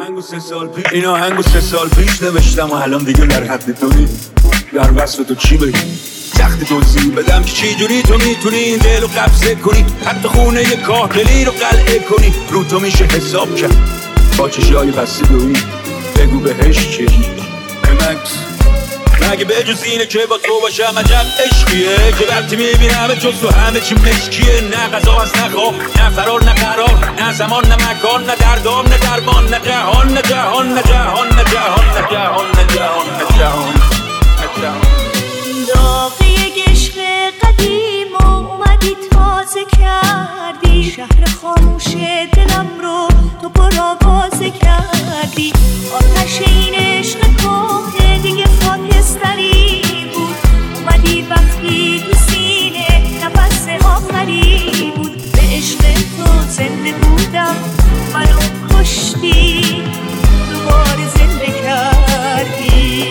آهنگو 3 سال پیش این آهنگو 3 سال پیش نوشتم و الان دیگه در حد تو نی. در وصف تو چی بگیم؟ سخت توضیح بدم که چی جوری تو میتونی این دل رو قبضه کنی، حتی خونه ی کاهلی رو قلعه کنی. رو تو میشه حساب کرد با چشای بسته دویی. بگو بهش چی؟ مکس مگه به جز اینه که با تو باشم عجب عشقیه که وقتی میبینم جز تو همه چی مشکیه. نه غذا هست نه خواب نه فرار نه قرار، نه زمان نه مکان نه دردام نه درمان، نه جهان نه جهان نه جهان نه جهان نه جهان نه جهان نه جهان نه جهان. داغی عشق قدیم و اومدی تازه کردی، شهر خاموش دلم رو تو پرآوازه کردی. آتش این عشق کهنه دیگه خاکستری بود، اومدی وقتی تو سینه نفس آخری بود. به عشق تو زنده بودم منو کشتی، دوباره زنده کردی.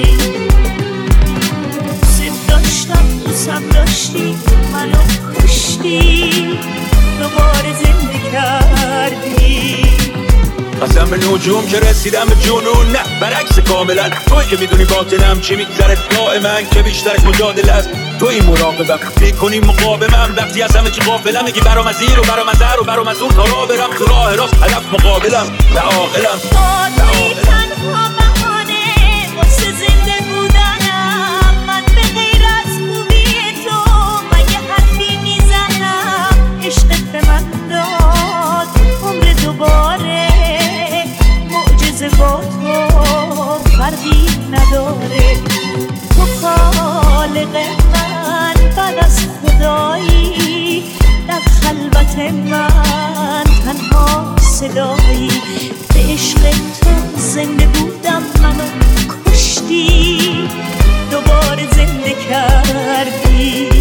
دوستم داشتی منو کشتی، دوباره زنده کردی. قسم به نجوم که رسیدم به جنون، نه برعکس کاملا. توی که میدونی باطنم چی میگذره، داء من که بیشترش مجادله است. توی مراقبم میکنی مقاومم، وقتی از همه چی غافلم میگی برام از این و برام از هر و برام از اون. تا راه برم تو راه راست هدف مقابلم و عاقلم. توی تنها بهانه واسه زنده بودنم، من به غیر از خوبی تو من یه حرفی میزنم. عشقت به من داد عمر دوباره، معجزه با تو فرقی نداره. تو خالق من بعد از خدایی، در خلوت من تنها صدایی. به عشق تو زنده بودم منو کشتی، دوباره زنده کردی.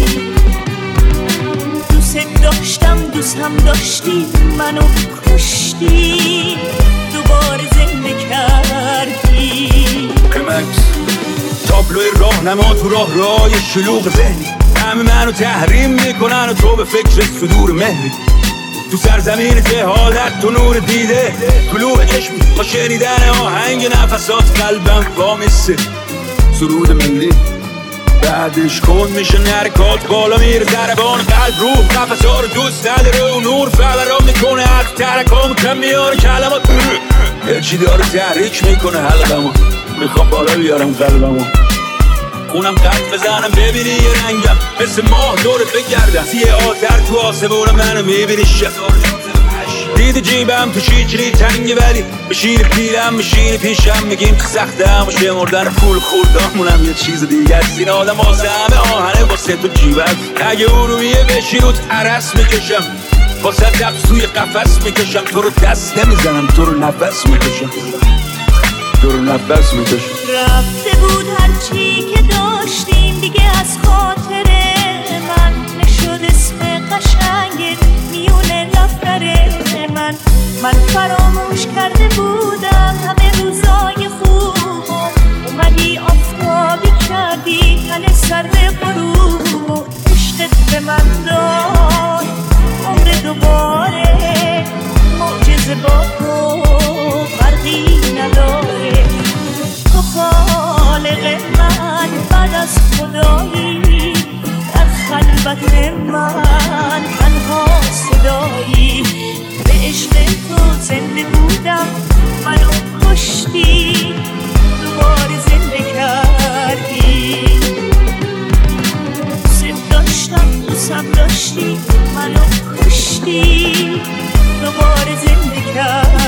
دوست داشتم دوستم داشتی منو کشتی، دوباره زنده کردی. مکس تابلوی راهنما تو راه شلوغ ذهنی، همه منو تحریم میکنن و تو به فکر صدور مهری. تو سرزمین جهالت تو نور دیده، طلوع چشمی با شنیدن آهنگ نفسات قلبم وامیسته. سرود ملی بعدش کن میشه نرکات، بالا میره ضربان قلب روح قفصا رو دوست نداره و نور فورا میکنه از ترکام کم میاره کلمات. چی داره تحریک میکنه حلقمو، میخوام بالا بیارم قلبمو. خونم قد بزنم ببینی یه رنگم مثل ماه دورت بگردم. یه آتر تو آسمونم منو میبینی شب دیدی جیبم تو شیچری تنگه، ولی بشین پیرم بشین پیشم میگیم که سخته هم و شمردن پول خوردامونم یه چیز دیگه است. این آدم واسه همه آهنه واسه تو جیبت. اگه ارومیه بشی رو عرس میکشم، واسه دفت توی قفس میکشم. تو رو دست نمیزنم تو رو نفس میکشم، تو رو نفس میکشم. رفته بود هرچی که داشتیم دیگه از خاطر من، نشد اسم قشنگت میونه دفتر من. من فراموش کرده بودم همه روزای خوب، اومدی آفتابی کردی تن سر غروب. عشقت به من داد عمر دوباره، معجزه با تو فرقی نداره. تو خالق من بعد از خدایی، در خلوت من تنها صدایی. به عشق تو زنده بودم منو کشتی، دوباره زنده کردی. دوست داشتم دوستم داشتی منو کشتی، دوباره زنده کردی.